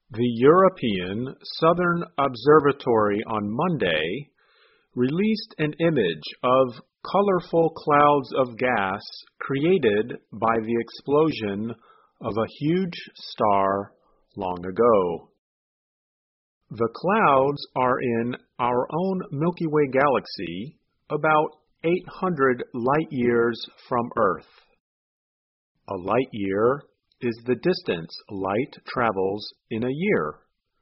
The European Southern Observatory on Monday released an image of colorful clouds of gas created by the explosion of a huge star long ago. The clouds are in our own Milky Way galaxy, about 800 light-years from Earth. A light-year is the distance light travels in a year,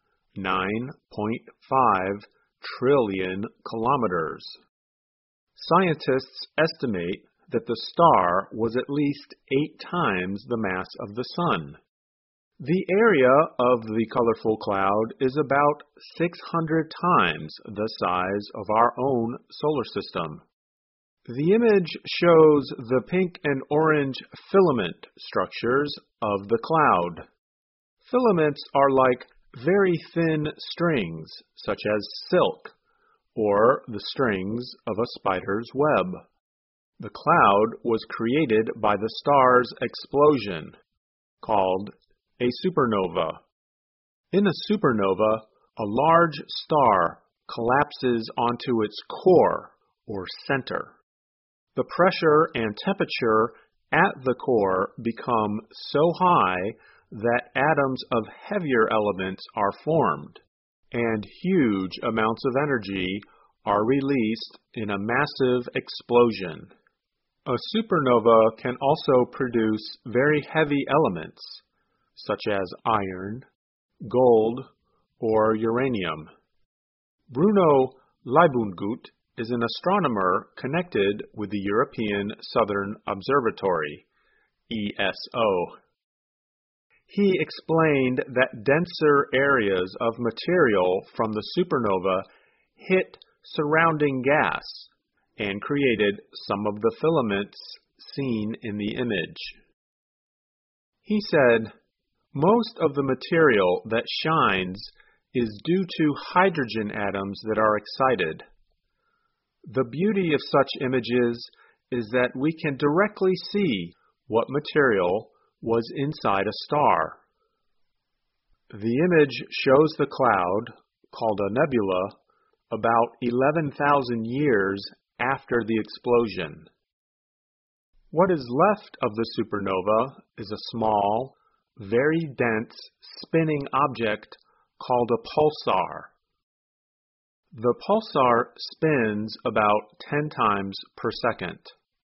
9.5 trillion kilometers. Scientists estimate that the star was at least 8 times the mass of the Sun. The area of the colorful cloud is about 600 times the size of our own solar system. The image shows the pink and orange filament structures of the cloud. Filaments are like very thin strings, such as silk, or the strings of a spider's web. The cloud was created by the star's explosion, called a supernova. In a supernova, a large star collapses onto its core, or center. The pressure and temperature at the core become so high that atoms of heavier elements are formed, and huge amounts of energy are released in a massive explosion. A supernova can also produce very heavy elements, such as iron, gold, or uranium. Bruno Leibundgut is an astronomer connected with the European Southern Observatory, ESO. He explained that denser areas of material from the supernova hit surrounding gas and created some of the filaments seen in the image. He said, "Most of the material that shines is due to hydrogen atoms that are excited. The beauty of such images is that we can directly see what material was inside a star." The image shows the cloud, called a nebula, about 11,000 years after the explosion. What is left of the supernova is a small, very dense, spinning object called a pulsar. The pulsar spins about 10 times per second.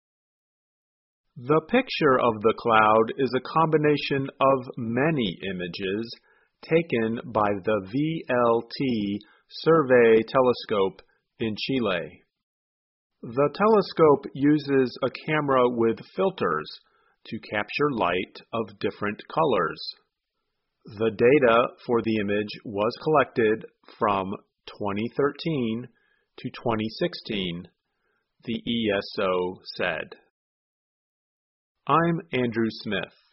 The picture of the cloud is a combination of many images taken by the VLT Survey telescope in Chile. The telescope uses a camera with filters to capture light of different colors. The data for the image was collected from 2013 to 2016, the ESO said. I'm Andrew Smith.